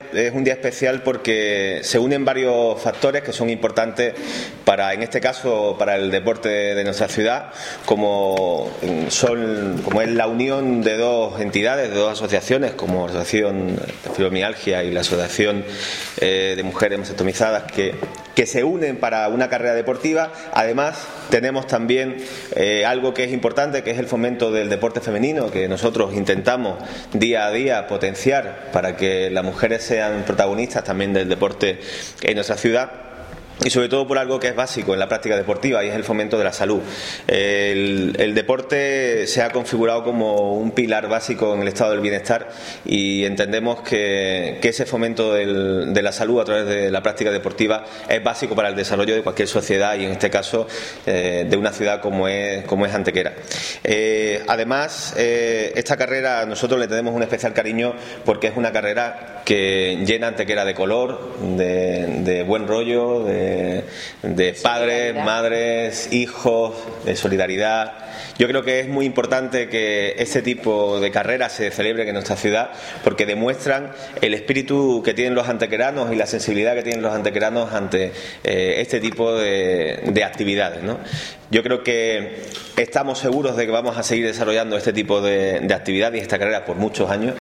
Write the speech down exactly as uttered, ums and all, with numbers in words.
es un día especial porque se unen varios factores que son importantes para, en este caso, para el deporte de nuestra ciudad, como, son, como es la unión de dos entidades, de dos asociaciones, como la Asociación de Fibromialgia y la Asociación eh, de Mujeres Masectomizadas, que, que se unen para una carrera deportiva. Además, tenemos también eh, algo que es importante, que es el fomento del deporte femenino, que nosotros intentamos día a día potenciar para que las mujeres sean protagonistas también del deporte en nuestra ciudad. Y sobre todo por algo que es básico en la práctica deportiva, y es el fomento de la salud. El, el deporte se ha configurado como un pilar básico en el estado del bienestar, y entendemos que, que ese fomento del, de la salud a través de la práctica deportiva es básico para el desarrollo de cualquier sociedad, y en este caso eh, de una ciudad como es, como es Antequera. Eh, además, eh, esta carrera nosotros le tenemos un especial cariño porque es una carrera que llena Antequera de color, de, de buen rollo, de de padres, madres, hijos, de solidaridad. Yo creo que es muy importante que este tipo de carreras se celebren en nuestra ciudad, porque demuestran el espíritu que tienen los antequeranos y la sensibilidad que tienen los antequeranos ante eh, este tipo de, de actividades, ¿no? Yo creo que estamos seguros de que vamos a seguir desarrollando este tipo de, de actividades y esta carrera por muchos años.